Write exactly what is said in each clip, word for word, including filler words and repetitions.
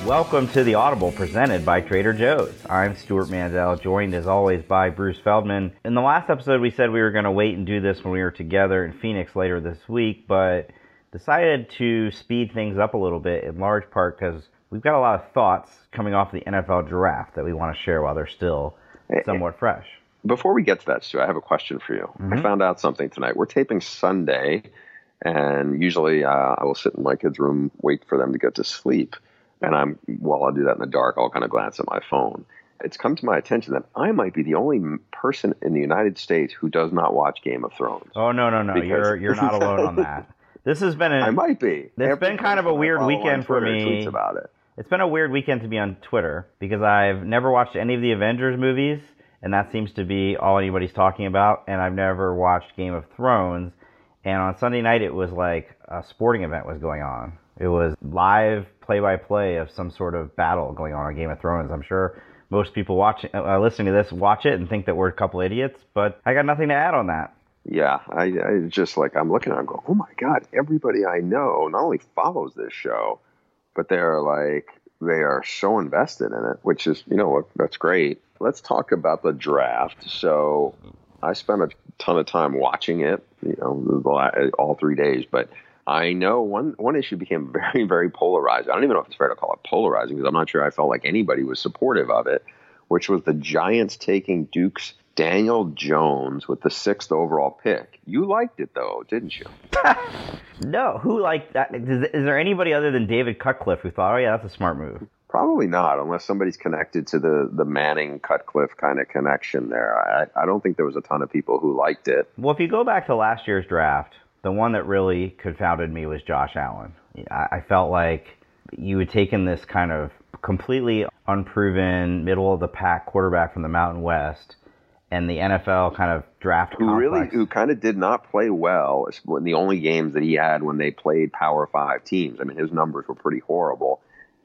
Welcome to the Audible presented by Trader Joe's. I'm Stuart Mandel, joined as always by Bruce Feldman. In the last episode, we said we were going to wait and do this when we were together in Phoenix later this week, but decided to speed things up a little bit, in large part because we've got a lot of thoughts coming off the N F L draft that we want to share while they're still somewhat fresh. Before we get to that, Stu, I have a question for you. Mm-hmm. I found out something tonight. We're taping Sunday, and usually uh, I will sit in my kids' room, wait for them to get to sleep. And I'm while I do that in the dark, I'll kind of glance at my phone. It's come to my attention that I might be the only person in the United States who does not watch Game of Thrones. Oh, no, no, no. You're you're not alone on that. This has been a, I might be. It's been kind of a weird weekend for me. Tweets about it. It's been a weird weekend to be on Twitter because I've never watched any of the Avengers movies, and that seems to be all anybody's talking about, and I've never watched Game of Thrones. And on Sunday night, it was like a sporting event was going on. It was live play-by-play of some sort of battle going on on Game of Thrones. I'm sure most people watching, uh, listening to this watch it and think that we're a couple idiots, but I got nothing to add on that. Yeah, I, I just like, I'm looking at it and go, oh my God, everybody I know not only follows this show, but they're like, they are so invested in it, which is, you know what, that's great. Let's talk about the draft. So I spent a ton of time watching it, you know, all three days, but I know one one issue became very, very polarizing. I don't even know if it's fair to call it polarizing because I'm not sure I felt like anybody was supportive of it, which was the Giants taking Duke's Daniel Jones with the sixth overall pick. You liked it, though, didn't you? No. Who liked that? Is, is there anybody other than David Cutcliffe who thought, oh, yeah, that's a smart move? Probably not, unless somebody's connected to the, the Manning-Cutcliffe kind of connection there. I, I don't think there was a ton of people who liked it. Well, if you go back to last year's draft, the one that really confounded me was Josh Allen. I felt like you had taken this kind of completely unproven, middle-of-the-pack quarterback from the Mountain West, and the N F L kind of draft who complex. really, who kind of did not play well in the only games that he had when they played Power Five teams. I mean, his numbers were pretty horrible.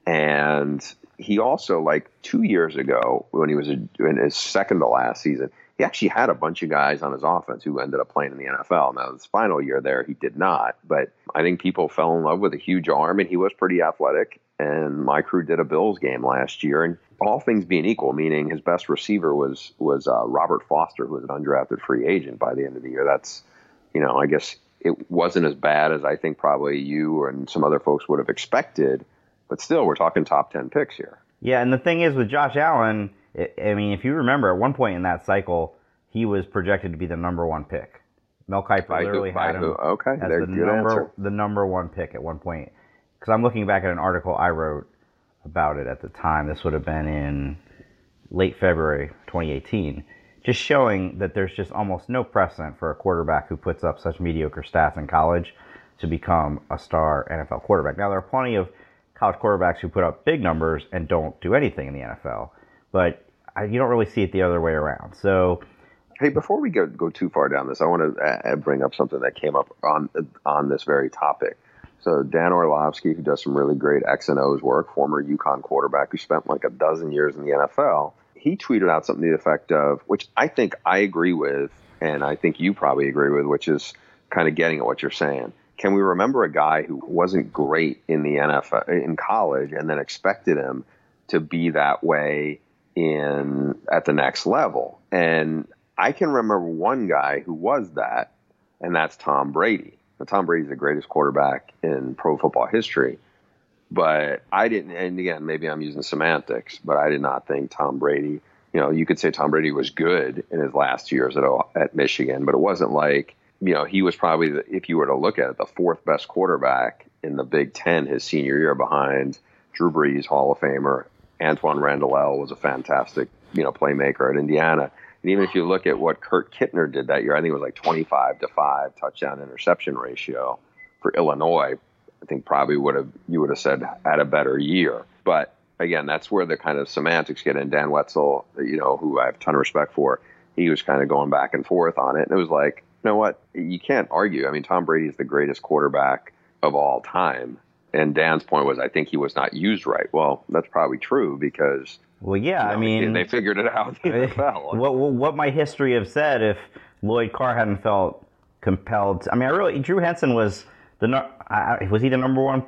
And he also, like two years ago, when he was in his second to last season, he actually had a bunch of guys on his offense who ended up playing in the N F L. Now, his final year there, he did not. But I think people fell in love with a huge arm, and he was pretty athletic. And my crew did a Bills game last year, and all things being equal, meaning his best receiver was was uh, Robert Foster, who was an undrafted free agent by the end of the year. That's, you know, I guess it wasn't as bad as I think probably you and some other folks would have expected. But still, we're talking top ten picks here. Yeah, and the thing is with Josh Allen, I mean, if you remember, at one point in that cycle, he was projected to be the number one pick. Mel Kiper by literally who, had him okay, as the number answer. the number one pick at one point. Because I'm looking back at an article I wrote about it at the time. This would have been in late February twenty eighteen, just showing that there's just almost no precedent for a quarterback who puts up such mediocre stats in college to become a star N F L quarterback. Now, there are plenty of college quarterbacks who put up big numbers and don't do anything in the N F L, but I, you don't really see it the other way around. So, hey, before we go go too far down this, I want to uh, bring up something that came up on on this very topic. So Dan Orlovsky, who does some really great X and O's work, former UConn quarterback who spent like a dozen years in the N F L, he tweeted out something to the effect of, which I think I agree with, and I think you probably agree with, which is kind of getting at what you're saying. Can we remember a guy who wasn't great in the N F L, in college, and then expected him to be that way in at the next level? And I can remember one guy who was that, and that's Tom Brady. Now, Tom Brady's the greatest quarterback in pro football history, but I didn't, and again, maybe I'm using semantics, but I did not think Tom Brady, you know, you could say Tom Brady was good in his last years at, at Michigan, but it wasn't like, you know, he was probably, the, if you were to look at it, the fourth best quarterback in the Big Ten his senior year behind Drew Brees, Hall of Famer. Antoine Randall was a fantastic, you know, playmaker at Indiana. And even if you look at what Kurt Kittner did that year, I think it was like twenty-five to five touchdown interception ratio for Illinois. I think probably would have, you would have said had a better year. But again, that's where the kind of semantics get in. Dan Wetzel, you know, who I have a ton of respect for, he was kind of going back and forth on it. And it was like, you know what? You can't argue. I mean, Tom Brady is the greatest quarterback of all time. And Dan's point was, I think he was not used right. Well, that's probably true because, well, yeah, you know, I mean, they figured it out in the N F L. What what might history have said if Lloyd Carr hadn't felt compelled? To, I mean, I really Drew Henson was the I, was he the number one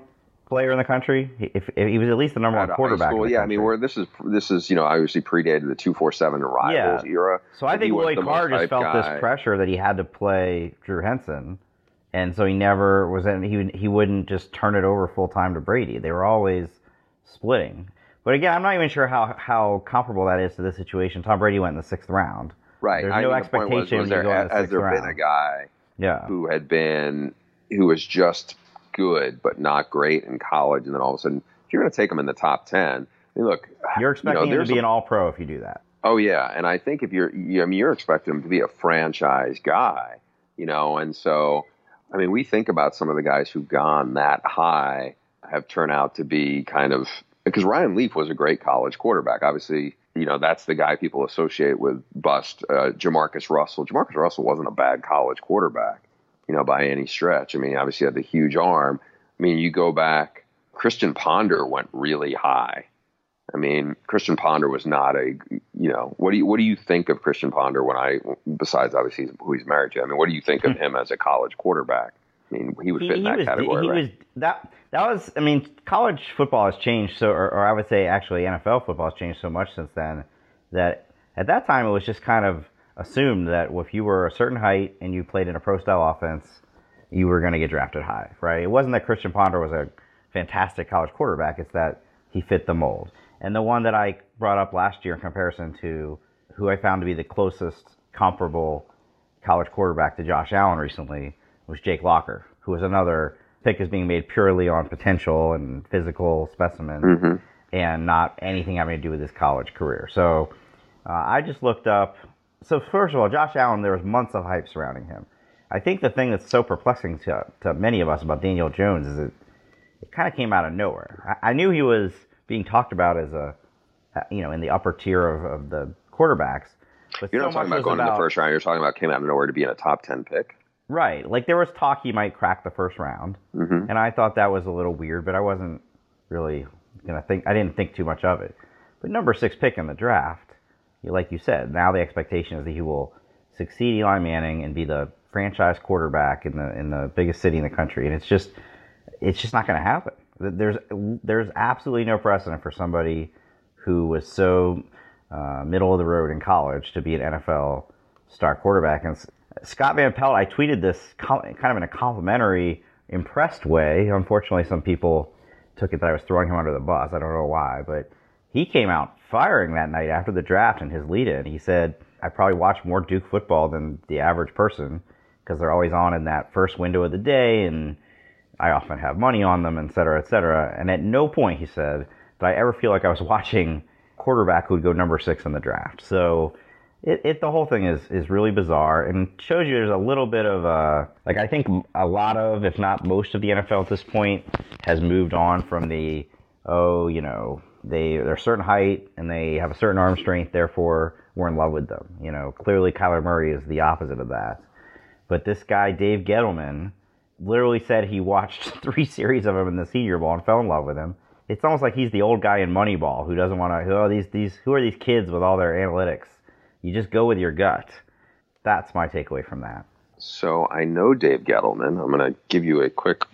player in the country. If, if he was at least the number Out one of high quarterback in school, the yeah. I country. mean, where this is this is you know obviously predated the two four seven Yeah. Rivals era. So I Like, he think was Lloyd the Carr most just hyped felt guy. this pressure that he had to play Drew Henson, and so he never was in, he would- he wouldn't just turn it over full time to Brady. They were always splitting. But again, I'm not even sure how how comparable that is to this situation. Tom Brady went in the sixth round. Right. There's I no mean, the point was, expectation was when you there, go in the has sixth there round. been a guy Yeah. who had been who was just good but not great in college, and then all of a sudden, if you're going to take him in the top ten, I mean, look, You're expecting you know, him to be a, an all-pro if you do that. Oh yeah, and I think if you're, you, I mean, you're expecting him to be a franchise guy, you know, and so, I mean, we think about some of the guys who've gone that high have turned out to be kind of, because Ryan Leaf was a great college quarterback. Obviously, you know, that's the guy people associate with bust. Uh, Jamarcus Russell. Jamarcus Russell wasn't a bad college quarterback, you know, by any stretch. I mean, obviously he had the huge arm. I mean, you go back, Christian Ponder went really high. I mean, Christian Ponder was not a, you know, what do you what do you think of Christian Ponder when I, besides obviously who he's married to? I mean, what do you think of him as a college quarterback? I mean, he would fit He, in he that was category, he right? was that that was I mean, college football has changed so, or, or I would say actually N F L football has changed so much since then that at that time it was just kind of assumed that if you were a certain height and you played in a pro style offense, you were going to get drafted high, right? It wasn't that Christian Ponder was a fantastic college quarterback; it's that he fit the mold. And the one that I brought up last year in comparison to who I found to be the closest comparable college quarterback to Josh Allen recently was Jake Locker, who was another pick is being made purely on potential and physical specimen Mm-hmm. and not anything having to do with his college career. So uh, I just looked up. So first of all, Josh Allen, there was months of hype surrounding him. I think the thing that's so perplexing to, to many of us about Daniel Jones is it, it kind of came out of nowhere. I, I knew he was being talked about as a, you know, in the upper tier of, of the quarterbacks. But You're so not talking much about was going about, in the first round. You're talking about came out of nowhere to be in a top ten pick. Right. Like there was talk he might crack the first round. Mm-hmm. And I thought that was a little weird, but I wasn't really going to think, I didn't think too much of it. But number six pick in the draft, like you said, now the expectation is that he will succeed Eli Manning and be the franchise quarterback in the in the biggest city in the country. And it's just, it's just not going to happen. There's there's absolutely no precedent for somebody who was so uh, middle of the road in college to be an N F L star quarterback. And Scott Van Pelt, I tweeted this kind of in a complimentary, impressed way. Unfortunately, some people took it that I was throwing him under the bus. I don't know why, but he came out firing that night after the draft in his lead-in. He said, I probably watch more Duke football than the average person because they're always on in that first window of the day, and I often have money on them, et cetera, et cetera. And at no point, he said, did I ever feel like I was watching a quarterback who would go number six in the draft. So it, it the whole thing is, is really bizarre and shows you there's a little bit of a, like I think a lot of, if not most of the N F L at this point has moved on from the, oh, you know, they, they're a certain height and they have a certain arm strength, therefore we're in love with them. You know, clearly Kyler Murray is the opposite of that. But this guy, Dave Gettleman, literally said he watched three series of him in the Senior Bowl and fell in love with him. It's almost like he's the old guy in Moneyball who doesn't want to, oh, these, these, who are these kids with all their analytics? You just go with your gut. That's my takeaway from that. So I know Dave Gettleman. I'm going to give you a quick,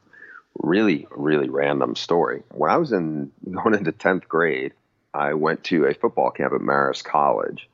really, really random story. When I was in going into tenth grade, I went to a football camp at Marist College.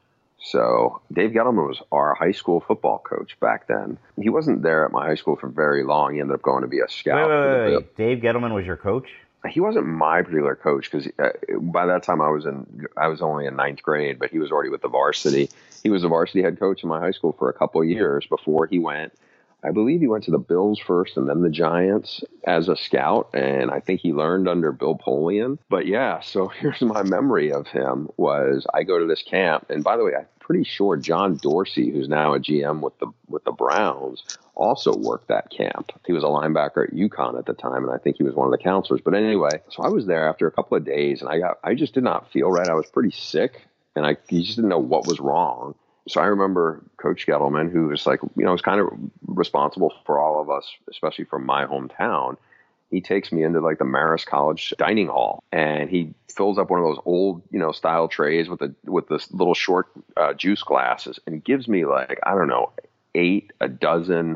So Dave Gettleman was our high school football coach back then. He wasn't there at my high school for very long. He ended up going to be a scout. Wait, wait, for the wait, Bill- wait. Dave Gettleman was your coach? He wasn't my particular coach because uh, by that time I was in, I was only in ninth grade, but he was already with the varsity. He was the varsity head coach in my high school for a couple of years before he went. I believe he went to the Bills first and then the Giants as a scout, and I think he learned under Bill Polian. But yeah, so here's my memory of him was I go to this camp, and by the way, I'm pretty sure John Dorsey, who's now a G M with the with the Browns, also worked that camp. He was a linebacker at UConn at the time, and I think he was one of the counselors. But anyway, so I was there after a couple of days, and I got I just did not feel right. I was pretty sick, and I you just didn't know what was wrong. So I remember Coach Gettleman, who was like, you know, was kind of responsible for all of us, especially from my hometown. He takes me into like the Marist College dining hall, and he fills up one of those old, you know, style trays with the with this little short uh, juice glasses, and gives me like I don't know, eight, a dozen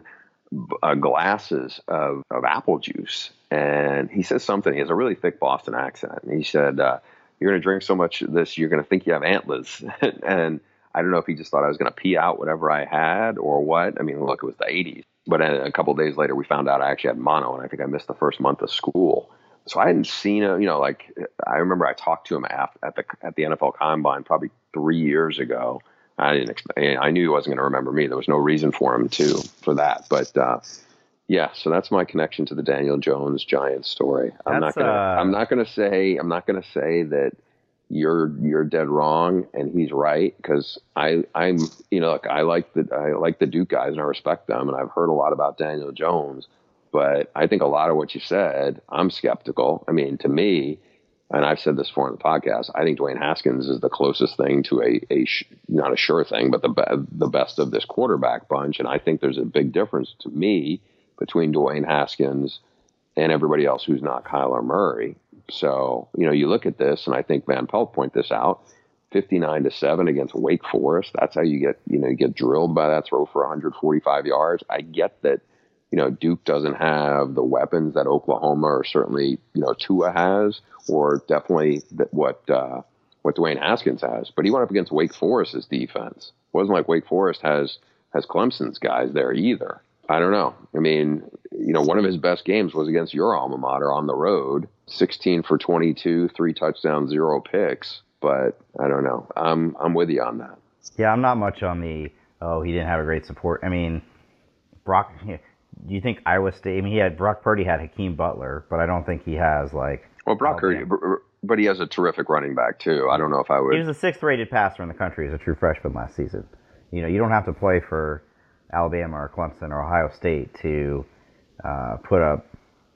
uh, glasses of, of apple juice. And he says something. He has a really thick Boston accent. And he said, uh, "You're going to drink so much of this, you're going to think you have antlers." And I don't know if he just thought I was going to pee out whatever I had or what. I mean, look, it was the eighties. But a couple of days later, we found out I actually had mono, and I think I missed the first month of school. So I hadn't seen him, you know, like I remember I talked to him at the at the N F L Combine probably three years ago. I didn't expect, I knew he wasn't going to remember me. There was no reason for him to, for that. But, uh, yeah, so that's my connection to the Daniel Jones Giants story. I'm That's, not going to, uh, I'm not going to say, I'm not going to say that you're, you're dead wrong and he's right. Cause I, I'm, you know, look, I like the, I like the Duke guys and I respect them. And I've heard a lot about Daniel Jones, but I think a lot of what you said, I'm skeptical. I mean, to me, and I've said this before on the podcast, I think Dwayne Haskins is the closest thing to a, a sh- not a sure thing, but the be- the best of this quarterback bunch. And I think there's a big difference to me between Dwayne Haskins and everybody else who's not Kyler Murray. So, you know, you look at this, and I think Van Pelt point this out, fifty-nine to seven against Wake Forest. That's how you get, you know, you get drilled by that throw for one hundred forty-five yards. I get that. You know, Duke doesn't have the weapons that Oklahoma or certainly, you know, Tua has, or definitely that what uh, what Dwayne Haskins has. But he went up against Wake Forest's defense. It wasn't like Wake Forest has has Clemson's guys there either. I don't know. I mean, you know, one of his best games was against your alma mater on the road, sixteen for twenty-two, three touchdowns, zero picks. But I don't know. I'm I'm with you on that. Yeah, I'm not much on the, oh, he didn't have a great support. I mean, Brock, do you think Iowa State, I mean, he had, Brock Purdy had Hakeem Butler, but I don't think he has, like... Well, Brock Purdy, but he has a terrific running back, too. I don't know if I would... He was the sixth-rated passer in the country as a true freshman last season. You know, you don't have to play for Alabama or Clemson or Ohio State to uh, put up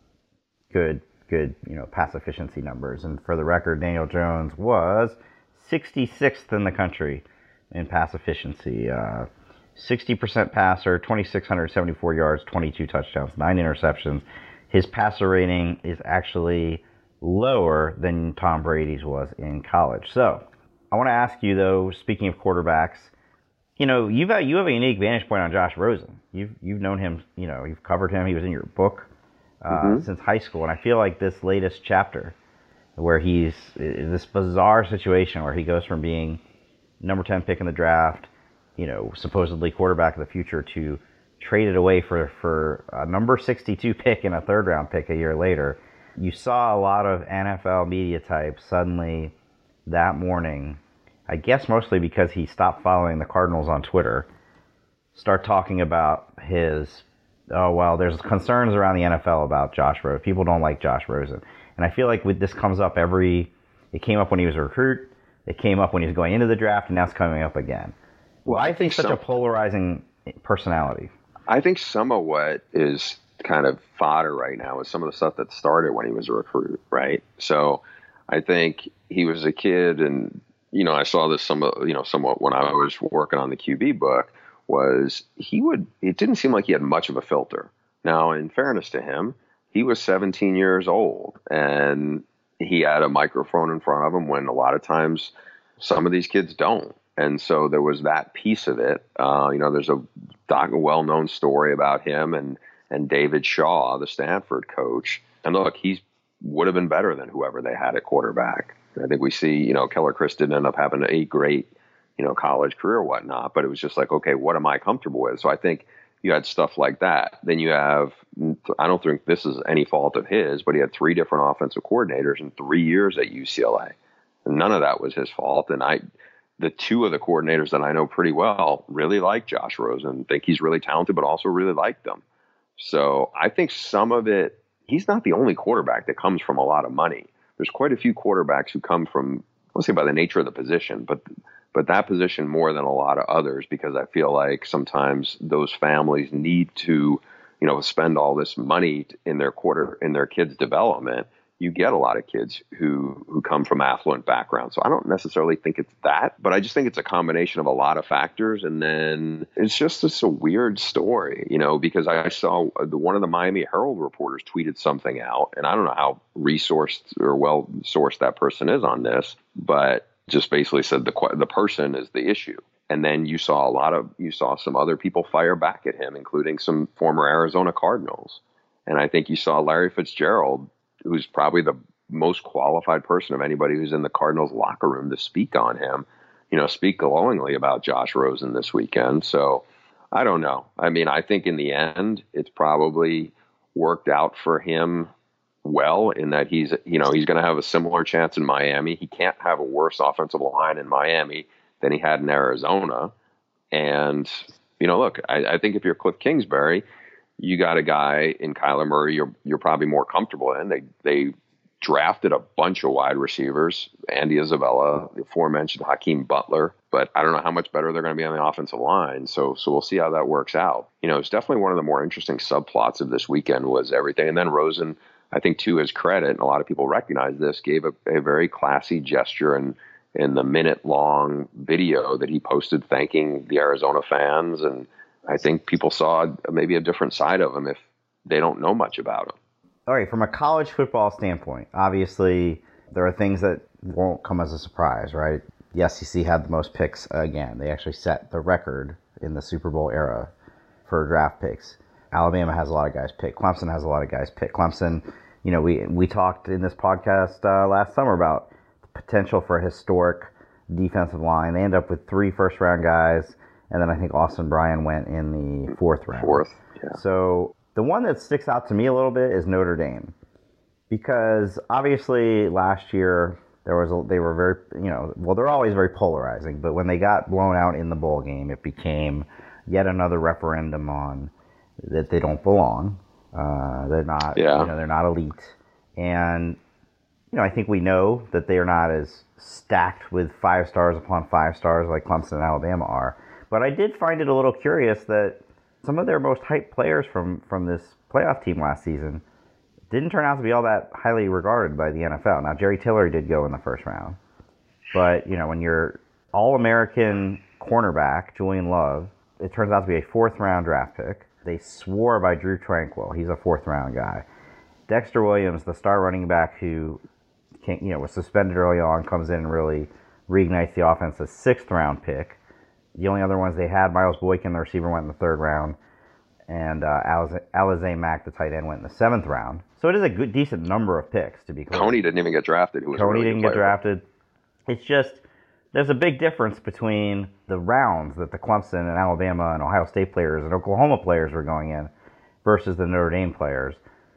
good, good, you know, pass efficiency numbers. And for the record, Daniel Jones was sixty-sixth in the country in pass efficiency. Uh, sixty percent passer, two thousand six hundred seventy-four yards, twenty-two touchdowns, nine interceptions. His passer rating is actually lower than Tom Brady's was in college. So, I want to ask you, though, speaking of quarterbacks, you know, you've got, you have a unique vantage point on Josh Rosen. You've, you've known him, you know, you've covered him. He was in your book uh, mm-hmm. since high school. And I feel like this latest chapter where he's in this bizarre situation where he goes from being number ten pick in the draft, you know, supposedly quarterback of the future, to traded away for, for a number sixty-two pick and a third round pick a year later. You saw a lot of N F L media types suddenly that morning, I guess mostly because he stopped following the Cardinals on Twitter, start talking about his, oh, well, there's concerns around the N F L about Josh Rosen. People don't like Josh Rosen. And I feel like with this comes up every, it came up when he was a recruit, it came up when he was going into the draft, and now it's coming up again. Well, I think such some, a polarizing personality. I think some of what is kind of fodder right now is some of the stuff that started when he was a recruit, right? So I think he was a kid, and, you know, I saw this some, you know, somewhat when I was working on the Q B book, was he would, it didn't seem like he had much of a filter. Now, in fairness to him, he was seventeen years old, and he had a microphone in front of him when a lot of times some of these kids don't. And so there was that piece of it. Uh, you know, there's a, doc, a well-known story about him and, and David Shaw, the Stanford coach. And look, he would have been better than whoever they had at quarterback. I think we see, you know, Keller Chris didn't end up having a great, you know, college career or whatnot, but it was just like, okay, what am I comfortable with? So I think you had stuff like that. Then you have, I don't think this is any fault of his, but he had three different offensive coordinators in three years at U C L A. And none of that was his fault. And I, the two of the coordinators that I know pretty well really like Josh Rosen, think he's really talented, but also really like them. So I think some of it, he's not the only quarterback that comes from a lot of money. There's quite a few quarterbacks who come from, let's say by the nature of the position, but but that position more than a lot of others, because I feel like sometimes those families need to, you know, spend all this money in their quarter in their kids' development. You get a lot of kids who who come from affluent backgrounds. So I don't necessarily think it's that, but I just think it's a combination of a lot of factors. And then it's just this a weird story, you know, because I saw the, one of the Miami Herald reporters tweeted something out, and I don't know how resourced or well-sourced that person is on this, but just basically said the the person is the issue. And then you saw a lot of, you saw some other people fire back at him, including some former Arizona Cardinals. And I think you saw Larry Fitzgerald, who's probably the most qualified person of anybody who's in the Cardinals locker room to speak on him, you know, speak glowingly about Josh Rosen this weekend. So I don't know. I mean, I think in the end, it's probably worked out for him well in that he's, you know, he's going to have a similar chance in Miami. He can't have a worse offensive line in Miami than he had in Arizona. And, you know, look, I, I think if you're Cliff Kingsbury, you got a guy in Kyler Murray you're you're probably more comfortable in. They they drafted a bunch of wide receivers, Andy Isabella, the aforementioned Hakeem Butler, but I don't know how much better they're going to be on the offensive line. So so we'll see how that works out. You know, it's definitely one of the more interesting subplots of this weekend was everything. And then Rosen, I think to his credit, and a lot of people recognize this, gave a, a very classy gesture and in the minute long video that he posted thanking the Arizona fans. And I think people saw maybe a different side of him if they don't know much about him. All right, from a college football standpoint, obviously there are things that won't come as a surprise, right? The S E C had the most picks again. They actually set the record in the Super Bowl era for draft picks. Alabama has a lot of guys picked. Clemson has a lot of guys picked. Clemson, you know, we we talked in this podcast uh, last summer about the potential for a historic defensive line. They end up with three first-round guys, and then I think Austin Bryan went in the fourth round. Fourth, yeah. So the one that sticks out to me a little bit is Notre Dame, because obviously last year there was a, they were very, you know, well, they're always very polarizing, but when they got blown out in the bowl game, it became yet another referendum on that they don't belong. Uh, they're not, yeah. you know, they're not elite, and you know, I think we know that they are not as stacked with five stars upon five stars like Clemson and Alabama are. But I did find it a little curious that some of their most hyped players from, from this playoff team last season didn't turn out to be all that highly regarded by the N F L. Now, Jerry Tillery did go in the first round. But, you know, when you're All-American cornerback, Julian Love, it turns out to be a fourth-round draft pick. They swore by Drew Tranquill. He's a fourth-round guy. Dexter Williams, the star running back who came, you know, was suspended early on, comes in and really reignites the offense, a sixth-round pick. The only other ones they had, Miles Boykin, the receiver, went in the third round, and uh, Alize, Alize Mack, the tight end, went in the seventh round. So it is a good, decent number of picks, to be clear. Coney didn't even get drafted. Who was Coney really didn't get drafted. It's just, there's a big difference between the rounds that the Clemson and Alabama and Ohio State players and Oklahoma players were going in versus the Notre Dame players.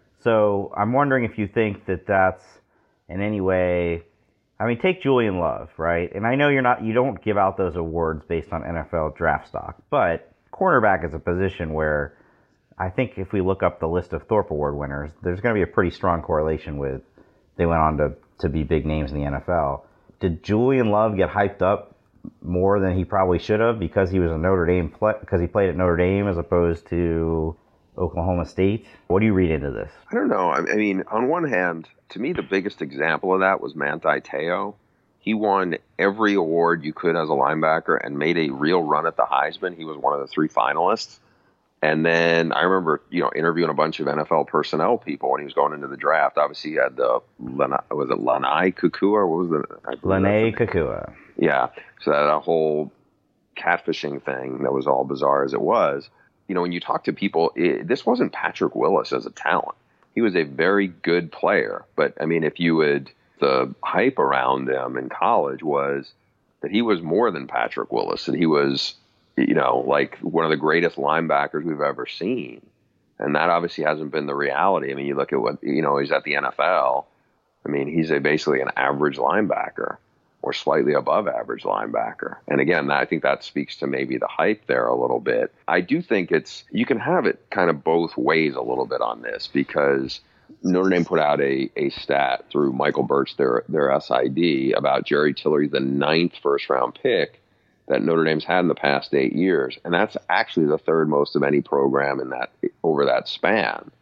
So I'm wondering if you think that that's in any way... I mean, take Julian Love, right? And I know you're not, you don't give out those awards based on N F L draft stock, but cornerback is a position where I think if we look up the list of Thorpe Award winners, there's going to be a pretty strong correlation with they went on to, to be big names in the N F L. Did Julian Love get hyped up more than he probably should have because he was a Notre Dame play, because he played at Notre Dame as opposed to Oklahoma State? What do you read into this? I don't know. I mean, on one hand, to me, the biggest example of that was Manti Te'o. He won every award you could as a linebacker and made a real run at the Heisman. He was one of the three finalists. And then I remember, you know, interviewing a bunch of N F L personnel people when he was going into the draft. Obviously, he had the, was it Lanai Kukua? What was the? Lanai Kukua. Yeah. So that a whole catfishing thing that was all bizarre as it was. You know, when you talk to people, it, this wasn't Patrick Willis as a talent. He was a very good player. But, I mean, if you would, the hype around him in college was that he was more than Patrick Willis. And he was, you know, like one of the greatest linebackers we've ever seen. And that obviously hasn't been the reality. I mean, you look at what, you know, he's at the N F L. I mean, he's a basically an average linebacker or slightly above average linebacker. And again, I think that speaks to maybe the hype there a little bit. I do think it's, you can have it kind of both ways a little bit on this, because Notre Dame put out a, a stat through Michael Birch, their, their S I D, about Jerry Tillery, the ninth first round pick that Notre Dame's had in the past eight years. And that's actually the third most of any program in that, over that span.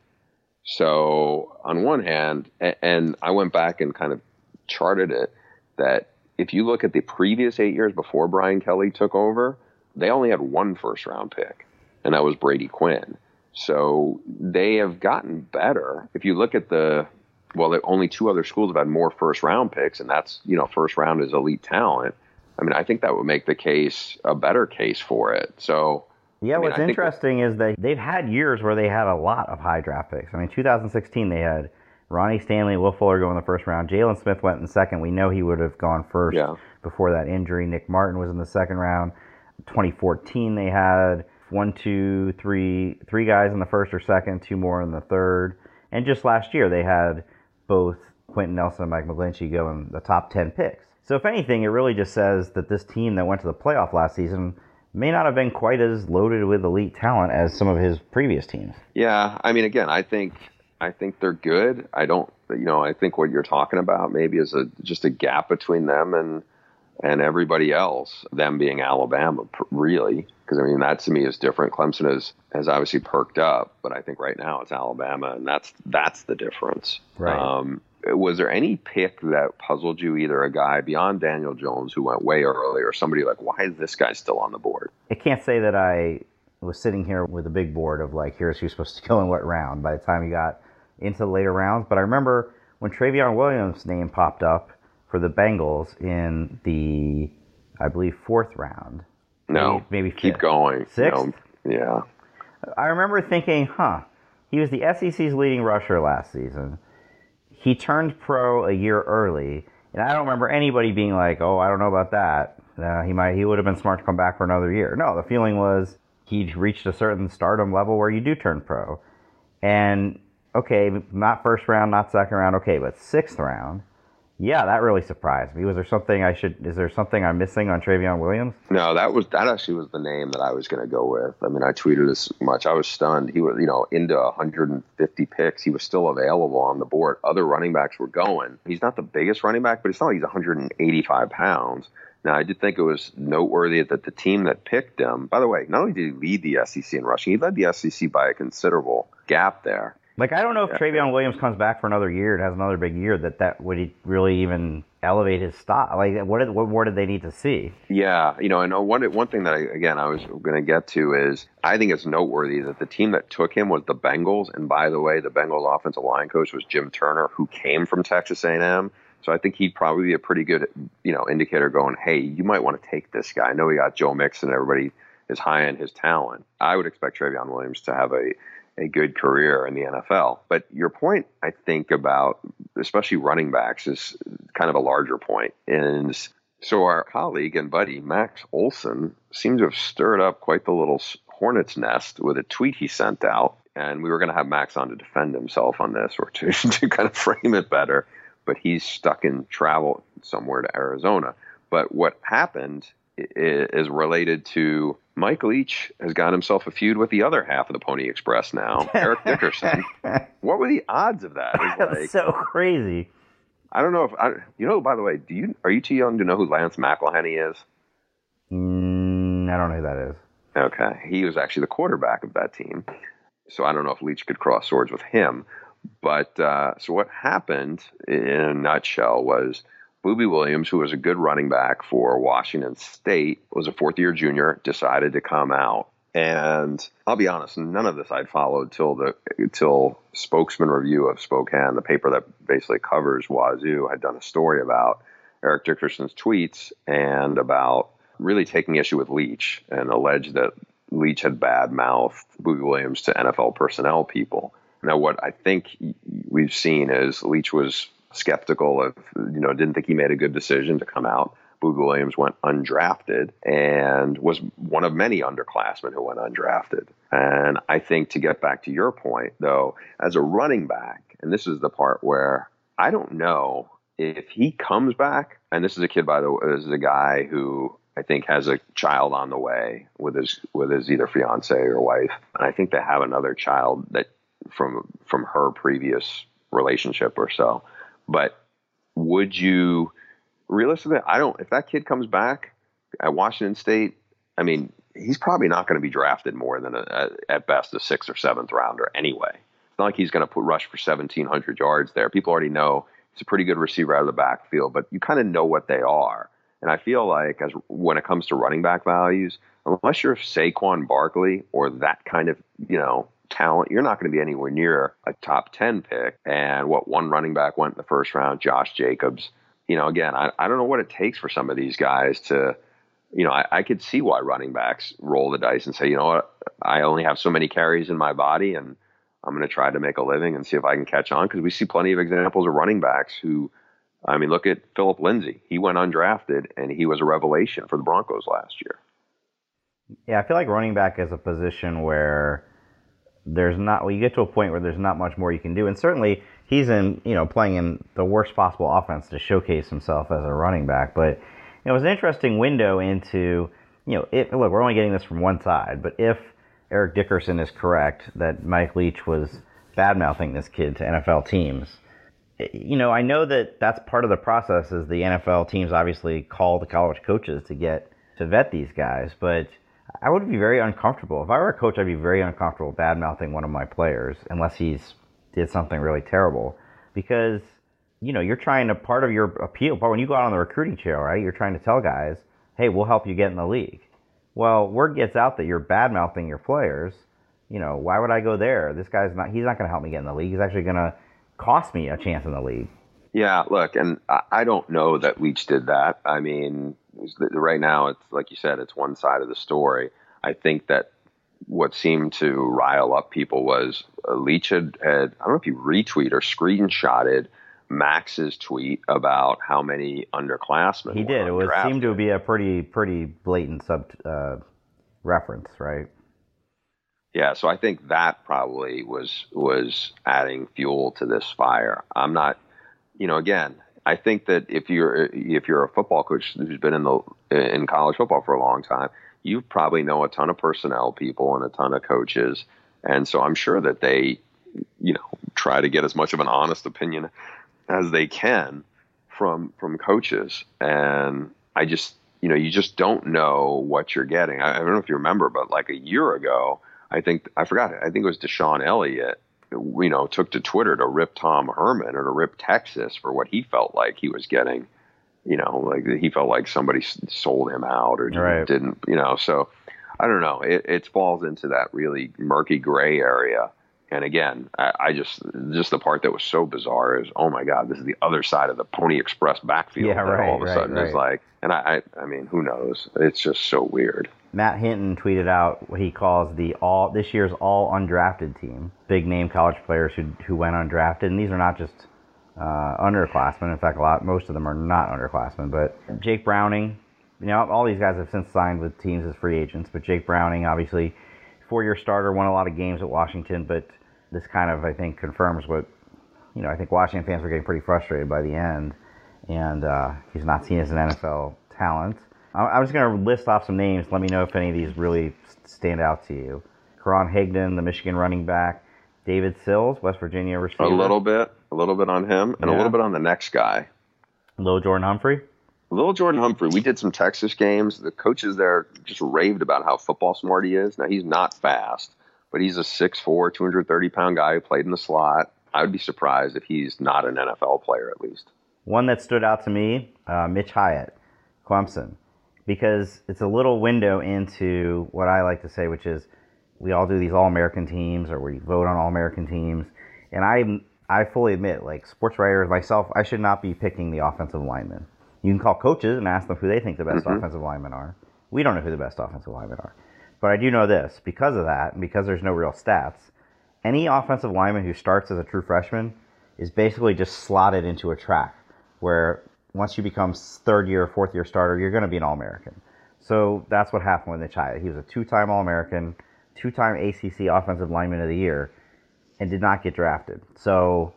So on one hand, and I went back and kind of charted it, that if you look at the previous eight years before Brian Kelly took over, they only had one first round pick, and that was Brady Quinn. So they have gotten better. If you look at the, well, the only two other schools have had more first round picks, and that's, you know, first round is elite talent. I mean, I think that would make the case a better case for it. So, Yeah, I mean, what's I think interesting is that they've had years where they had a lot of high draft picks. I mean, two thousand sixteen they had Ronnie Stanley, Will Fuller go in the first round. Jalen Smith went in second. We know he would have gone first yeah, before that injury. Nick Martin was in the second round. twenty fourteen they had one, two, three, three guys in the first or second, two more in the third. And just last year they had both Quentin Nelson and Mike McGlinchey go in the top ten picks. So if anything, it really just says that this team that went to the playoff last season may not have been quite as loaded with elite talent as some of his previous teams. yeah. I mean, again, I think I think they're good. I don't, you know, I think what you're talking about maybe is a just a gap between them and and everybody else. Them being Alabama, really, because I mean that to me is different. Clemson has has obviously perked up, but I think right now it's Alabama, and that's that's the difference. Right. Um, was there any pick that puzzled you, either a guy beyond Daniel Jones who went way early, or somebody like, why is this guy still on the board? I can't say that I was sitting here with a big board of like, here's who's supposed to go in what round by the time you got into the later rounds. But I remember when Travion Williams' name popped up for the Bengals in the, I believe, fourth round. No, maybe, maybe keep fifth. going. Sixth? No, yeah. I remember thinking, huh, he was the S E C's leading rusher last season. He turned pro a year early, and I don't remember anybody being like, "Oh, I don't know about that. Uh, he might, he would have been smart to come back for another year." No, the feeling was he'd reached a certain stardom level where you do turn pro, and okay, not first round, not second round, okay, but sixth round. Yeah, that really surprised me. Was there something I should? Is there something I'm missing on Travion Williams? No, that was that actually was the name that I was going to go with. I mean, I tweeted as much. I was stunned. He was, you know, into one hundred fifty picks. He was still available on the board. Other running backs were going. He's not the biggest running back, but it's not like he's one hundred eighty-five pounds. Now, I did think it was noteworthy that the team that picked him, by the way, not only did he lead the S E C in rushing, he led the S E C by a considerable gap there. Like, I don't know if yeah. Travion Williams comes back for another year and has another big year, that that would he really even elevate his stock. Like, what did, what more did they need to see? Yeah, you know, and one one thing that I, again I was going to get to is I think it's noteworthy that the team that took him was the Bengals, and by the way, the Bengals offensive line coach was Jim Turner, who came from Texas A and M. So I think he'd probably be a pretty good, you know, indicator going, hey, you might want to take this guy. I know we got Joe Mixon, everybody is high on his talent. I would expect Travion Williams to have a a good career in the N F L. But your point, I think, about especially running backs is kind of a larger point. And so our colleague and buddy, Max Olson, seemed to have stirred up quite the little hornet's nest with a tweet he sent out. And we were going to have Max on to defend himself on this, or to, to kind of frame it better. But he's stuck in travel somewhere to Arizona. But what happened is related to Mike Leach has got himself a feud with the other half of the Pony Express now, Eric Dickerson. What were the odds of that? That's like, so crazy. I don't know if I, you know. By the way, do you are you too young to know who Lance McElhenney is? Mm, I don't know who that is. Okay, he was actually the quarterback of that team, so I don't know if Leach could cross swords with him. But uh, so what happened in a nutshell was Boobie Williams, who was a good running back for Washington State, was a fourth-year junior, decided to come out. And I'll be honest, none of this I'd followed till the till Spokesman Review of Spokane, the paper that basically covers Wazoo, had done a story about Eric Dickerson's tweets and about really taking issue with Leach and alleged that Leach had bad-mouthed Boobie Williams to N F L personnel people. Now, what I think we've seen is Leach was skeptical of, you know, didn't think he made a good decision to come out. Boobie Williams went undrafted and was one of many underclassmen who went undrafted. And I think, to get back to your point, though, as a running back, and this is the part where I don't know if he comes back, and this is a kid, by the way, this is a guy who I think has a child on the way with his with his either fiance or wife. And I think they have another child that from from her previous relationship or so. But would you realistically, I don't, if that kid comes back at Washington State, I mean, he's probably not going to be drafted more than a, a, at best a sixth or seventh rounder anyway. It's not like he's going to put rush for seventeen hundred yards there. People already know he's a pretty good receiver out of the backfield, but you kind of know what they are. And I feel like as when it comes to running back values, unless you're Saquon Barkley or that kind of, you know, talent, you're not going to be anywhere near a top ten pick. And what, one running back went in the first round, Josh Jacobs. you know, again, I, I don't know what it takes for some of these guys to, you know, I, I could see why running backs roll the dice and say, you know what, I only have so many carries in my body, and I'm going to try to make a living and see if I can catch on. Because we see plenty of examples of running backs who, I mean, look at Philip Lindsay. He went undrafted, and he was a revelation for the Broncos last year. Yeah, I feel like running back is a position where there's not, well, you get to a point where there's not much more you can do. And certainly he's in, you know, playing in the worst possible offense to showcase himself as a running back. But, you know, it was an interesting window into, you know, it, look, we're only getting this from one side, but if Eric Dickerson is correct that Mike Leach was bad-mouthing this kid to N F L teams, you know, I know that that's part of the process is the N F L teams obviously call the college coaches to get, to vet these guys, but I would be very uncomfortable. If I were a coach, I'd be very uncomfortable bad-mouthing one of my players unless he's did something really terrible. Because, you know, you're trying to, part of your appeal, but when you go out on the recruiting trail, right, you're trying to tell guys, hey, we'll help you get in the league. Well, word gets out that you're bad-mouthing your players. You know, why would I go there? This guy's not, he's not going to help me get in the league. He's actually going to cost me a chance in the league. Yeah, look, and I don't know that Leach did that. I mean, right now, it's like you said, it's one side of the story. I think that what seemed to rile up people was uh, Leach had, had, I don't know if he retweeted or screenshotted Max's tweet about how many underclassmen he did. It was seemed to be a pretty pretty blatant sub uh, reference, right? Yeah, so I think that probably was was adding fuel to this fire. I'm not. You know, again, I think that if you're if you're a football coach who's been in the in college football for a long time, you probably know a ton of personnel people and a ton of coaches, and so I'm sure that they, you know, try to get as much of an honest opinion as they can from from coaches. And I just, you know, you just don't know what you're getting. I, I don't know if you remember, but like a year ago, I think I forgot it. I think it was Deshaun Elliott, you know, took to Twitter to rip Tom Herman or to rip Texas for what he felt like he was getting, you know, like he felt like somebody sold him out or right. didn't, you know, so I don't know. It, it falls into that really murky gray area. And again, I, I just, just the part that was so bizarre is, oh my God, this is the other side of the Pony Express backfield. Yeah, right, all of a right, sudden right. is like, and I, I, I mean, who knows? It's just so weird. Matt Hinton tweeted out what he calls the all this year's all undrafted team, big name college players who who went undrafted, and these are not just uh, underclassmen. In fact, a lot, most of them are not underclassmen. But Jake Browning, you know, all these guys have since signed with teams as free agents. But Jake Browning, obviously, four-year starter, won a lot of games at Washington. But this kind of, I think, confirms what, you know, I think Washington fans were getting pretty frustrated by the end, and uh, he's not seen as an N F L talent. I'm just going to list off some names. Let me know if any of these really stand out to you. Karan Higdon, the Michigan running back. David Sills, West Virginia receiver. A little bit. A little bit on him. And yeah. a little bit on the next guy. Little Jordan Humphrey. Little Jordan Humphrey. We did some Texas games. The coaches there just raved about how football smart he is. Now, he's not fast, but he's a six foot four, two hundred thirty pound guy who played in the slot. I would be surprised if he's not an N F L player at least. One that stood out to me, uh, Mitch Hyatt, Clemson. Because it's a little window into what I like to say, which is we all do these All-American teams or we vote on All-American teams. And I I fully admit, like sports writers, myself, I should not be picking the offensive linemen. You can call coaches and ask them who they think the best mm-hmm. offensive linemen are. We don't know who the best offensive linemen are. But I do know this. Because of that, and because there's no real stats, any offensive lineman who starts as a true freshman is basically just slotted into a track where once you become third year or fourth year starter, you're going to be an All-American. So that's what happened with Mitch Hyatt. He was a two-time All-American, two-time A C C Offensive Lineman of the Year, and did not get drafted. So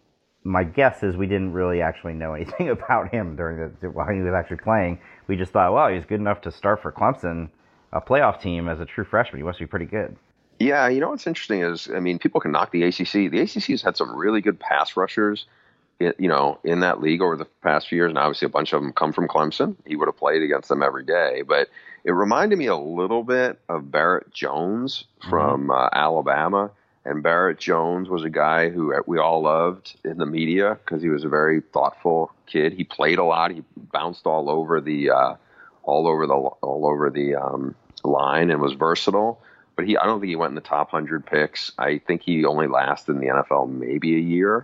my guess is we didn't really actually know anything about him during the while he was actually playing. We just thought, well, he's good enough to start for Clemson, a playoff team, as a true freshman. He must be pretty good. Yeah, you know what's interesting is, I mean, people can knock the A C C. The A C C has had some really good pass rushers, you know, in that league over the past few years, and obviously a bunch of them come from Clemson. He would have played against them every day, but it reminded me a little bit of Barrett Jones from mm-hmm. uh, Alabama, and Barrett Jones was a guy who we all loved in the media because he was a very thoughtful kid. He played a lot. He bounced all over the uh, all over the all over the um, line and was versatile. But he, I don't think he went in the top one hundred picks. I think he only lasted in the N F L maybe a year.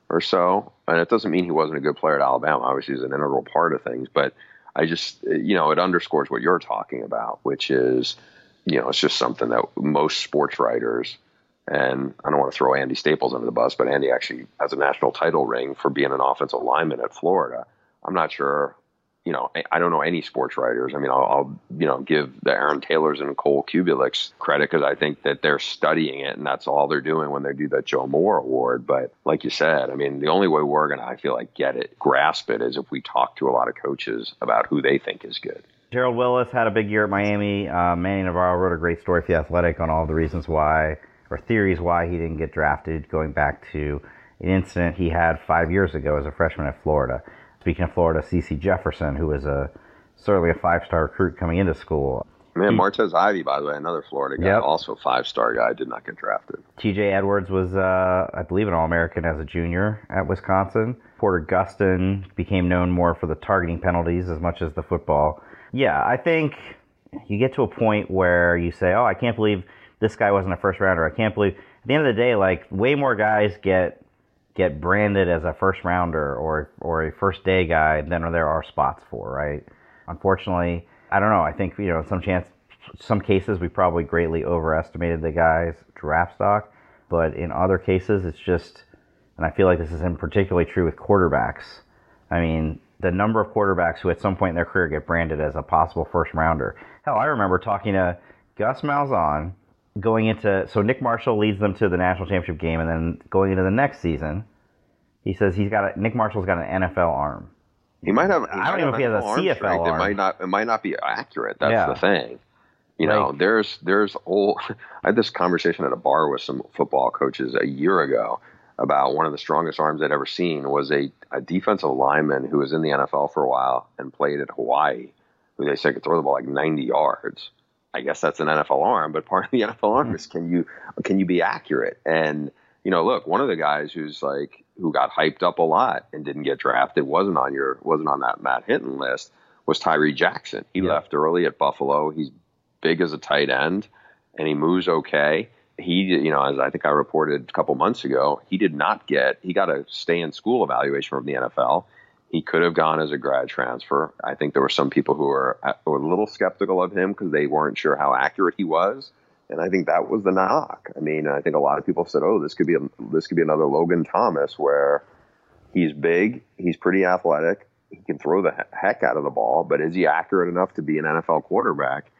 or so. And it doesn't mean he wasn't a good player at Alabama. Obviously, he's an integral part of things. But I just, you know, it underscores what you're talking about, which is, you know, it's just something that most sports writers, and I don't want to throw Andy Staples under the bus, but Andy actually has a national title ring for being an offensive lineman at Florida. I'm not sure. You know, I don't know any sports writers. I mean, I'll, I'll you know, give the Aaron Taylors and Cole Kubelic's credit because I think that they're studying it and that's all they're doing when they do that Joe Moore Award. But like you said, I mean, the only way we're going to, I feel like, get it, grasp it, is if we talk to a lot of coaches about who they think is good. Gerald Willis had a big year at Miami. Uh, Manny Navarro wrote a great story for The Athletic on all the reasons why, or theories why he didn't get drafted, going back to an incident he had five years ago as a freshman at Florida. Speaking of Florida, C C Jefferson, who was a certainly a five-star recruit coming into school. Man, Martez Ivey, by the way, another Florida guy, yep. also five-star guy, did not get drafted. T J Edwards was, uh, I believe, an All-American as a junior at Wisconsin. Porter Gustin became known more for the targeting penalties as much as the football. Yeah, I think you get to a point where you say, oh, I can't believe this guy wasn't a first-rounder. I can't believe... At the end of the day, like, way more guys get... get branded as a first rounder or or a first day guy than there are spots for, right? Unfortunately, I don't know. I think, you know, in some chance, some cases we probably greatly overestimated the guy's draft stock, but in other cases it's just, and I feel like this is in particularly true with quarterbacks. I mean, the number of quarterbacks who at some point in their career get branded as a possible first rounder. Hell, I remember talking to Gus Malzahn going into, so Nick Marshall leads them to the national championship game, and then going into the next season, he says he's got a, Nick Marshall's got an N F L arm. He might have. He I don't might know if he has a C F L arm. It might not. It might not be accurate. That's yeah. the thing. You know, like, there's there's old. I had this conversation at a bar with some football coaches a year ago about one of the strongest arms I'd ever seen was a, a defensive lineman who was in the N F L for a while and played at Hawaii, who they said could throw the ball like ninety yards. I guess that's an N F L arm, but part of the N F L arm is can you can you be accurate? And you know, look, one of the guys who's like who got hyped up a lot and didn't get drafted wasn't on your wasn't on that Matt Hinton list was Tyree Jackson. He yeah. left early at Buffalo. He's big as a tight end, and he moves okay. He, you know, as I think I reported a couple months ago, he did not get he got a stay in school evaluation from the N F L. He could have gone as a grad transfer. I think there were some people who were, were a little skeptical of him because they weren't sure how accurate he was. And I think that was the knock. I mean, I think a lot of people said, "Oh, this could be a, this could be another Logan Thomas, where he's big, he's pretty athletic, he can throw the heck out of the ball, but is he accurate enough to be an N F L quarterback?"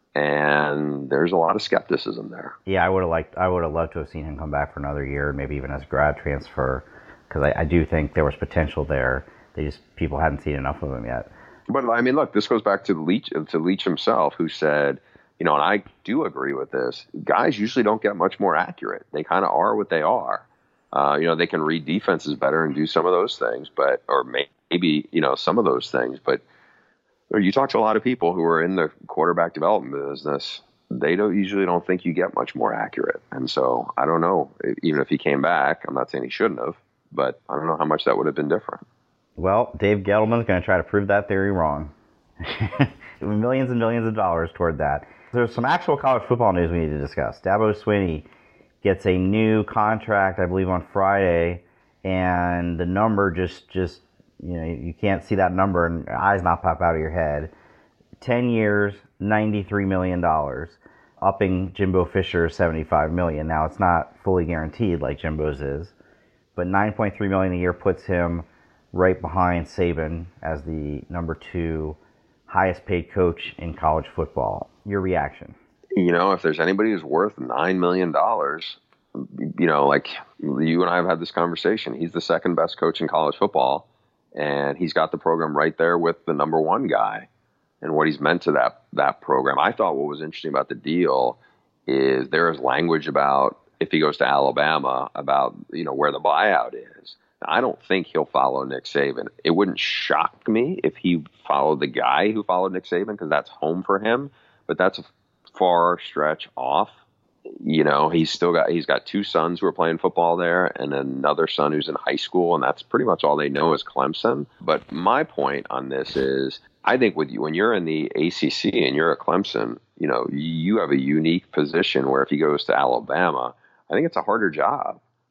And there's a lot of skepticism there. Yeah, I would have liked, I would have loved to have seen him come back for another year, maybe even as a grad transfer, because I, I do think there was potential there. They just people hadn't seen enough of him yet. But I mean, look, this goes back to Leach to Leach himself, who said, you know, and I do agree with this. Guys usually don't get much more accurate. They kind of are what they are. Uh, you know, they can read defenses better and do some of those things, but or maybe you know some of those things. But you talk to a lot of people who are in the quarterback development business. They don't usually don't think you get much more accurate. And so I don't know. Even if he came back, I'm not saying he shouldn't have, but I don't know how much that would have been different. Well, Dave Gettleman's going to try to prove that theory wrong. Millions and millions of dollars toward that. There's some actual college football news we need to discuss. Dabo Swinney gets a new contract, I believe, on Friday, and the number just, just you know, you can't see that number and your eyes not pop out of your head. Ten years, ninety-three million dollars, upping Jimbo Fisher's seventy-five million dollars. Now, it's not fully guaranteed like Jimbo's is, but nine point three million dollars a year puts him right behind Saban as the number two highest paid coach in college football. Your reaction? You know, if there's anybody who's worth nine million dollars, you know, like you and I have had this conversation, he's the second best coach in college football, and he's got the program right there with the number one guy and what he's meant to that, that program. I thought what was interesting about the deal is there is language about if he goes to Alabama about, you know, where the buyout is. I don't think he'll follow Nick Saban. It wouldn't shock me if he followed the guy who followed Nick Saban because that's home for him, but that's a far stretch off. You know, he's still got, he's got two sons who are playing football there and another son who's in high school, and that's pretty much all they know is Clemson. But my point on this is, I think with you, when you're in the A C C and you're at Clemson, you know, you have a unique position where if he goes to Alabama, I think it's a harder job.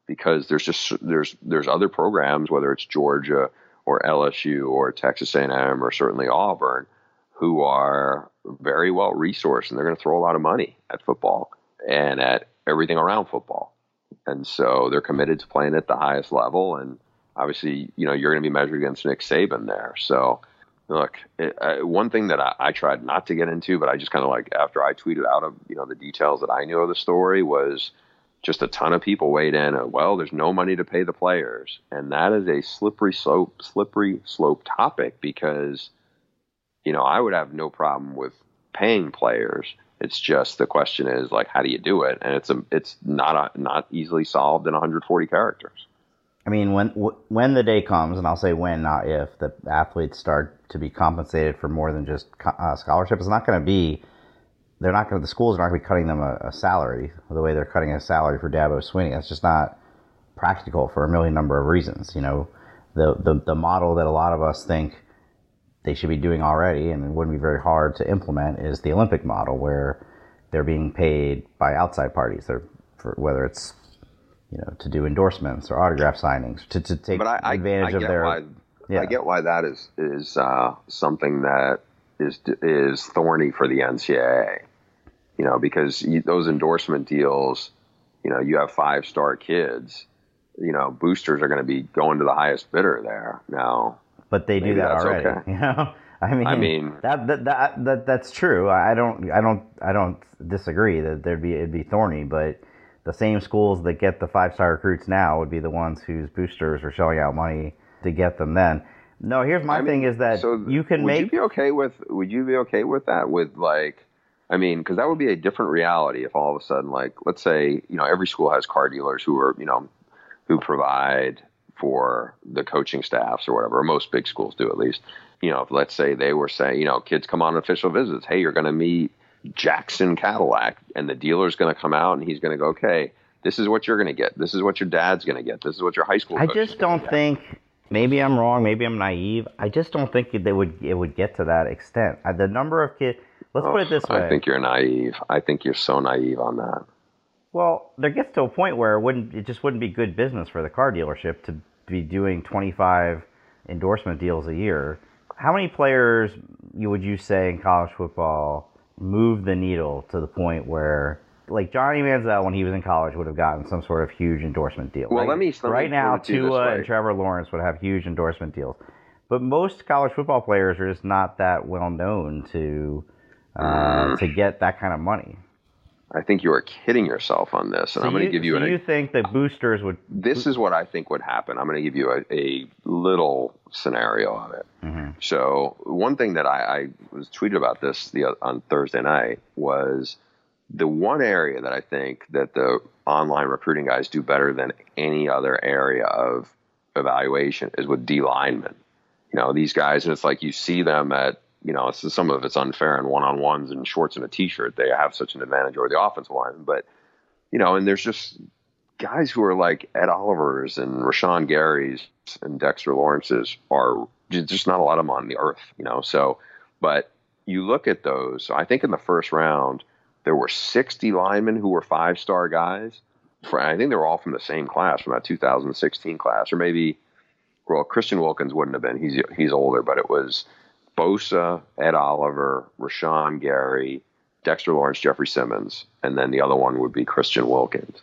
because there's just there's there's other programs, whether it's Georgia or L S U or Texas A and M or certainly Auburn, who are very well resourced, and they're going to throw a lot of money at football and at everything around football. And so they're committed to playing at the highest level. And obviously, you know, you're going to be measured against Nick Saban there. So look, it, uh, one thing that I, I tried not to get into, but I just kind of like, after I tweeted out of, you know, the details that I knew of the story, was just a ton of people weighed in. Uh, well, there's no money to pay the players. And that is a slippery slope, slippery slope topic, because, you know, I would have no problem with paying players. It's just, the question is, like, how do you do it? And it's a, it's not a, not easily solved in one hundred forty characters. I mean, when when the day comes, and I'll say when, not if, the athletes start to be compensated for more than just uh, scholarship, it's not going to be, they're not going to, the schools are not going to be cutting them a, a salary the way they're cutting a salary for Dabo Swinney. That's just not practical for a million number of reasons. You know, the, the, the model that a lot of us think they should be doing already, and it wouldn't be very hard to implement, is the Olympic model, where they're being paid by outside parties. They're, for whether it's, you know, to do endorsements or autograph signings, to, to take but I, advantage I, I of their. Why, yeah. I get why that is is uh, something that is is thorny for the N C double A. You know, because you, those endorsement deals, you know, you have five star kids. You know, boosters are going to be going to the highest bidder there now. But they do that already. Okay. You know, I mean, I mean that, that that that that's true. I don't I don't I don't disagree that there'd be it'd be thorny, but the same schools that get the five star recruits now would be the ones whose boosters are shelling out money to get them then. No, here's my I thing mean, is that so you can would make. Would you be okay with? Would you be okay with that? With like, I mean, because that would be a different reality if all of a sudden, like, let's say, you know, every school has car dealers who are, you know, who provide for the coaching staffs or whatever, or most big schools do at least. You know, if let's say they were saying, you know, kids come on official visits. Hey, you're going to meet Jackson Cadillac, and the dealer's going to come out and he's going to go, okay, this is what you're going to get. This is what your dad's going to get. This is what your high school. I just don't think. Maybe I'm wrong. Maybe I'm naive. I just don't think they would. It would get to that extent. The number of kids. Let's oh, put it this way. I think you're naive. I think you're so naive on that. Well, there gets to a point where it wouldn't. It just wouldn't be good business for the car dealership to be doing twenty-five endorsement deals a year. How many players you would you say in college football move the needle to the point where, like, Johnny Manziel when he was in college would have gotten some sort of huge endorsement deal? Well, right? let me let right me now, Tua and Trevor Lawrence would have huge endorsement deals, but most college football players are just not that well known to uh, mm. to get that kind of money. I think you are kidding yourself on this, and so I'm going to give you so an. You think that boosters would? This is what I think would happen. I'm going to give you a, a little scenario of it. Mm-hmm. So one thing that I, I was tweeted about this the on Thursday night was the one area that I think that the online recruiting guys do better than any other area of evaluation is with D linemen. You know, these guys, and it's like you see them at. You know, it's, some of it's unfair in one-on-ones and shorts and a T-shirt. They have such an advantage over the offensive line. But, you know, and there's just guys who are like Ed Oliver's and Rashawn Gary's and Dexter Lawrence's are just not a lot of them on the earth, you know. So, but you look at those. So I think in the first round, there were sixty linemen who were five-star guys. For, I think they were all from the same class, from that two thousand sixteen class. Or maybe, well, Christian Wilkins wouldn't have been. He's he's older, but it was Bosa, Ed Oliver, Rashawn Gary, Dexter Lawrence, Jeffrey Simmons, and then the other one would be Christian Wilkins.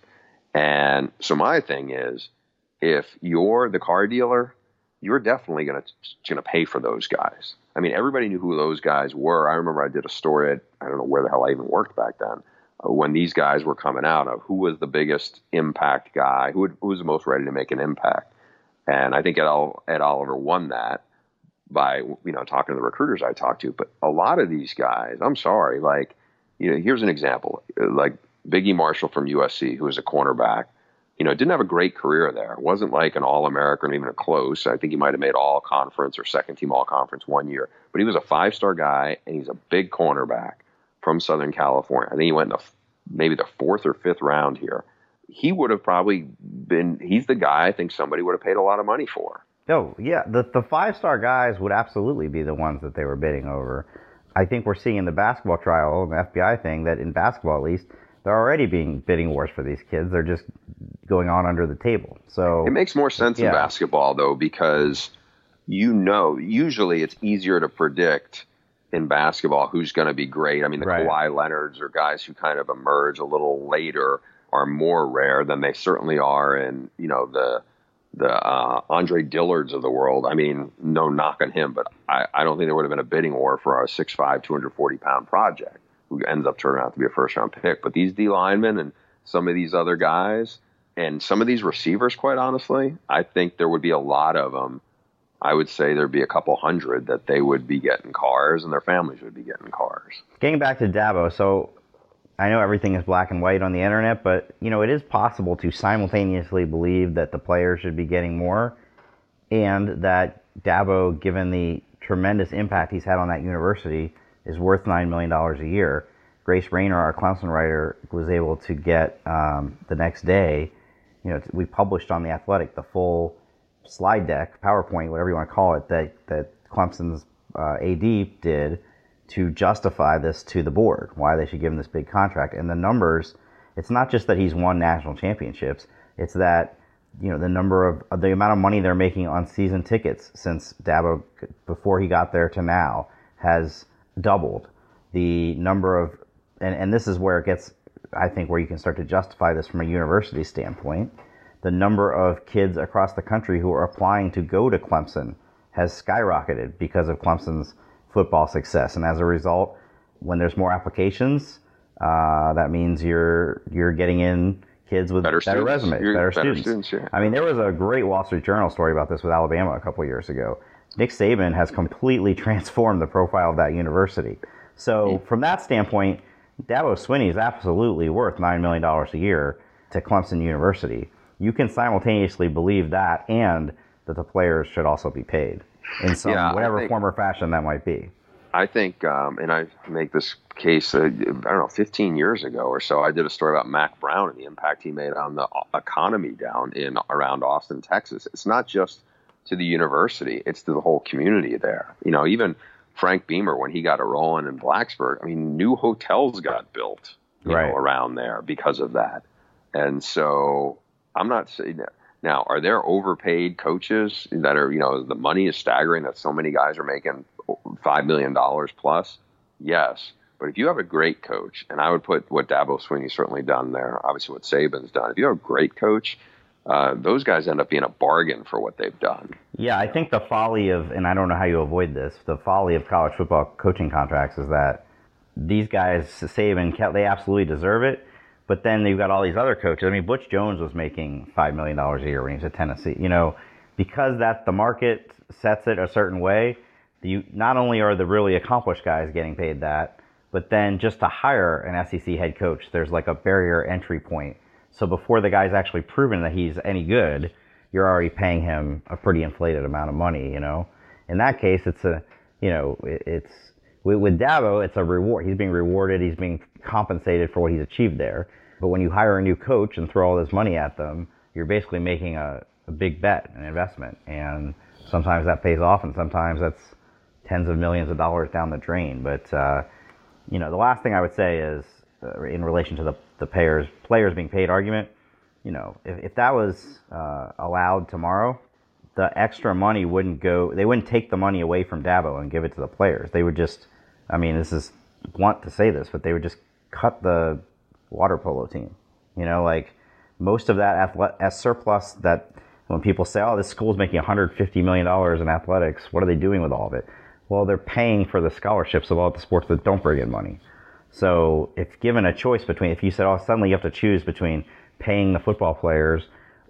And so my thing is, if you're the car dealer, you're definitely going to going to pay for those guys. I mean, everybody knew who those guys were. I remember I did a story, at, I don't know where the hell I even worked back then, uh, when these guys were coming out of who was the biggest impact guy, who, would, who was the most ready to make an impact. And I think Ed, Ed Oliver won that by, you know, talking to the recruiters I talked to. But a lot of these guys, I'm sorry, like, you know, here's an example, like Biggie Marshall from U S C, who was a cornerback, you know, didn't have a great career there. It wasn't like an All-American or even a close. I think he might have made all-conference or second-team all-conference one year. But he was a five-star guy, and he's a big cornerback from Southern California. I think he went in the, maybe the fourth or fifth round here. He would have probably been, he's the guy I think somebody would have paid a lot of money for. Oh, yeah. The the five-star guys would absolutely be the ones that they were bidding over. I think we're seeing in the basketball trial, the F B I thing, that in basketball at least, They're already being bidding wars for these kids. They're just going on under the table. So it makes more sense yeah. in basketball, though, because you know, usually it's easier to predict in basketball who's going to be great. I mean, the right. Kawhi Leonards or guys who kind of emerge a little later are more rare than they certainly are in, you know, the the uh, Andre Dillards of the world. I mean, no knock on him, but I, I don't think there would have been a bidding war for our six five, two hundred forty pound project who ends up turning out to be a first round pick. But these D linemen and some of these other guys and some of these receivers, quite honestly, I think there would be a lot of them. I would say there'd be a couple hundred that they would be getting cars and their families would be getting cars. Getting back to Dabo, so I know everything is black and white on the internet, but you know it is possible to simultaneously believe that the players should be getting more and that Dabo, given the tremendous impact he's had on that university, is worth nine million dollars a year. Grace Rayner, our Clemson writer, was able to get um, the next day, you know, we published on The Athletic the full slide deck, PowerPoint, whatever you want to call it, that, that Clemson's uh, A D did to justify this to the board, why they should give him this big contract. And the numbers, it's not just that he's won national championships, it's that, you know, the number of, the amount of money they're making on season tickets since Dabo, before he got there to now, has doubled. The number of, and, and this is where it gets, I think, where you can start to justify this from a university standpoint. The number of kids across the country who are applying to go to Clemson has skyrocketed because of Clemson's football success. And as a result, when there's more applications, uh, that means you're you're getting in kids with better, better resumes, better, better students. students yeah. I mean, there was a great Wall Street Journal story about this with Alabama a couple of years ago. Nick Saban has completely transformed the profile of that university. So mm. from that standpoint, Dabo Swinney is absolutely worth nine million dollars a year to Clemson University. You can simultaneously believe that and that the players should also be paid in some yeah, whatever think, form or fashion that might be. I think, um, and I make this case, uh, I don't know, fifteen years ago or so, I did a story about Mac Brown and the impact he made on the economy down in around Austin, Texas. It's not just to the university, it's to the whole community there. You know, even Frank Beamer, when he got a rolling in Blacksburg, I mean, new hotels got built you right. know, around there because of that. And so I'm not saying that. Now, are there overpaid coaches that are, you know, the money is staggering that so many guys are making five million dollars plus? Yes. But if you have a great coach, and I would put what Dabo Swinney's certainly done there, obviously what Saban's done, if you have a great coach, uh, those guys end up being a bargain for what they've done. Yeah, I think the folly of, and I don't know how you avoid this, the folly of college football coaching contracts is that these guys, Saban, they absolutely deserve it. But then you've got all these other coaches. I mean, Butch Jones was making five million dollars a year when he was at Tennessee. You know, because that the market sets it a certain way, you, not only are the really accomplished guys getting paid that, but then just to hire an S E C head coach, there's like a barrier entry point. So before the guy's actually proven that he's any good, you're already paying him a pretty inflated amount of money, you know. In that case, it's a, you know, it, it's, with, with Dabo, it's a reward. He's being rewarded. He's being compensated for what he's achieved there. But when you hire a new coach and throw all this money at them, you're basically making a, a big bet, an investment. And sometimes that pays off, and sometimes that's tens of millions of dollars down the drain. But, uh, you know, the last thing I would say is, uh, in relation to the, the payers, players being paid argument, you know, if, if that was uh, allowed tomorrow, the extra money wouldn't go, they wouldn't take the money away from Dabo and give it to the players. They would just, I mean, this is blunt to say this, but they would just cut the water polo team. You know, like most of that athlete, surplus that when people say, oh, this school's making one hundred fifty million dollars in athletics, what are they doing with all of it? Well, they're paying for the scholarships of all the sports that don't bring in money. So if given a choice between, if you said, oh, suddenly you have to choose between paying the football players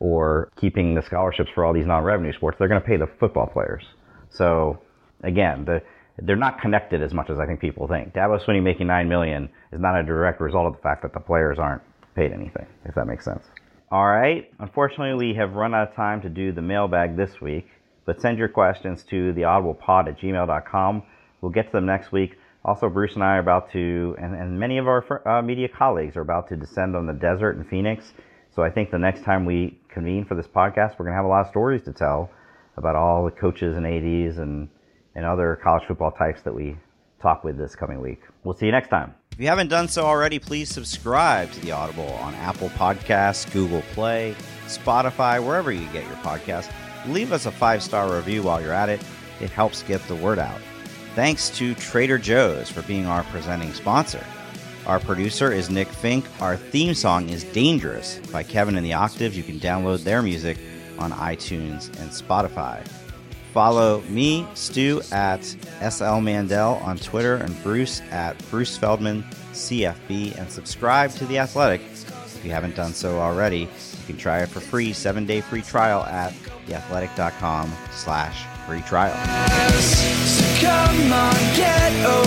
or keeping the scholarships for all these non-revenue sports, they're going to pay the football players. So again, the they're not connected as much as I think people think. Dabo Swinney making nine million dollars is not a direct result of the fact that the players aren't paid anything, if that makes sense. All right. Unfortunately, we have run out of time to do the mailbag this week, but send your questions to theaudiblepod at gmail dot com. We'll get to them next week. Also, Bruce and I are about to, and, and many of our uh, media colleagues are about to descend on the desert in Phoenix. So I think the next time we convene for this podcast, we're going to have a lot of stories to tell about all the coaches and A Ds and, and other college football types that we talk with this coming week. We'll see you next time. If you haven't done so already, please subscribe to The Audible on Apple Podcasts, Google Play, Spotify, wherever you get your podcasts. Leave us a five-star review while you're at it. It helps get the word out. Thanks to Trader Joe's for being our presenting sponsor. Our producer is Nick Fink. Our theme song is Dangerous by Kevin and the Octaves. You can download their music on iTunes and Spotify. Follow me, Stu, at S L Mandel on Twitter, and Bruce at Bruce Feldman C F B, and subscribe to The Athletic if you haven't done so already. You can try it for free, seven-day free trial at theathletic.com slash free trial. So come on, get over